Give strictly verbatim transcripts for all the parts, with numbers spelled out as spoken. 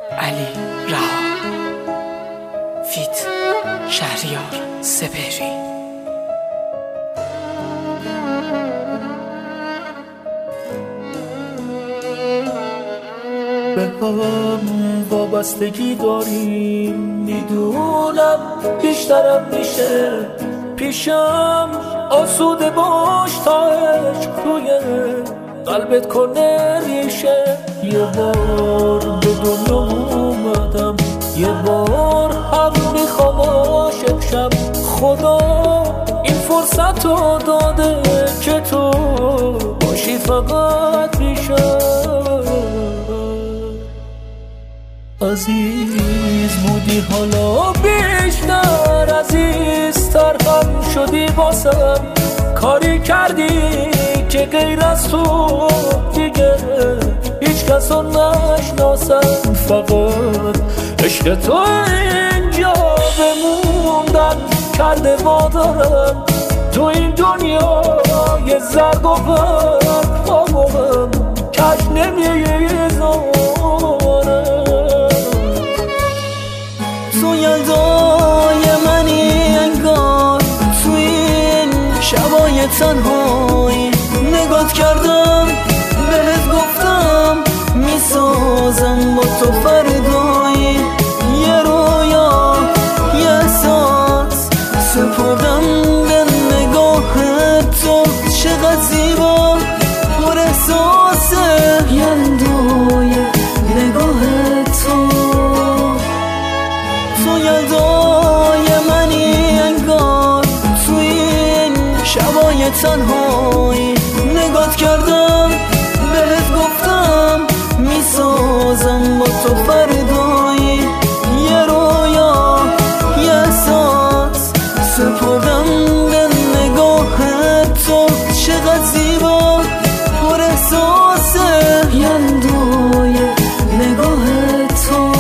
علی رها فیت شهریار سپهری. به هم وابستگی داریم، میدونم بیشترم میشه پیشم آسوده باش تا عشق توی قلبت کنه میشه. یه بار به دنیا اومدم، یه بار هم میخوام عاشق شم. خدا این فرصت رو داده که تو باشی فقط میشه. عزیز بودی حالا بیشتر عزیزتر هم شدی واسم. کاری کردی که غیر از تو دیگه هیچ کس رو نشناسم. فقط عشق تو اینجا بموندن کرده وادارم. تو این دنیا یه زرگ و برد با موقعم کش نمیزارم. تو یلدای منی انگار توی این شبای تنهایی. نگات کردم بهت گفتم میسازم با تو فردایی. یه رویا یه احساس سپردم به نگاه تو. چقدر زیبا پر احساسه یلدای نگاه تو. تو یلدای منی انگار توی این شبای تنهایی. نگات کردم بهت گفتم میسازم با تو فردایی. یه رویا یه احساس سپردم به نگاه تو. چقدر زیبا پر احساسه یلدای نگاه تو.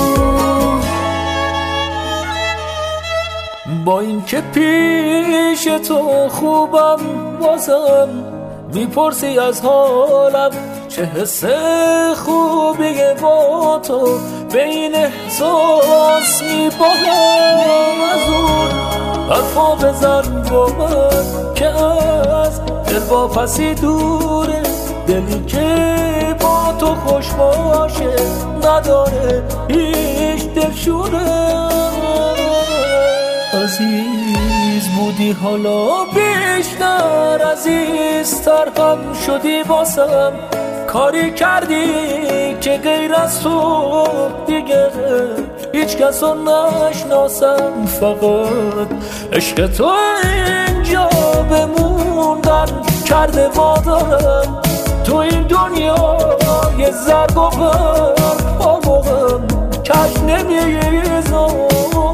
با این که پیش تو خوبم بازم میپرسی از حالم. چه حس خوبیه با تو به این احساس میبالم. از اون حرفا بزن با من که از دل با پسی دوره. دلی که با تو خوش باشه نداره هیچ دلشوره. عزیز بودی حالا بیشتر عزیزتر هم شدی واسم. کاری کردی که غیر از تو دیگه هیچ کس رو نشناسم. فقط عشق تو اینجا بموندن کرده وادارم. تو این دنیا یه زرگ و برد با موقعم کش نمیزارم.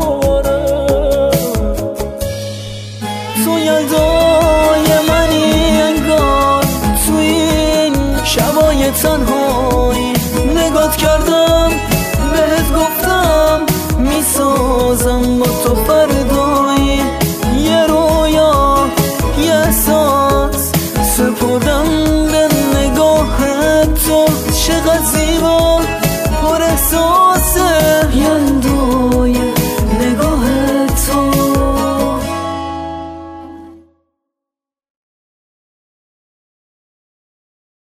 تو یلدای منی انگار توی این شبای تنهایی. نگات کردم بهت گفتم میسازم با تو فردایی. یه رویا یه احساس سپردم به نگاه تو. چقدر زیبا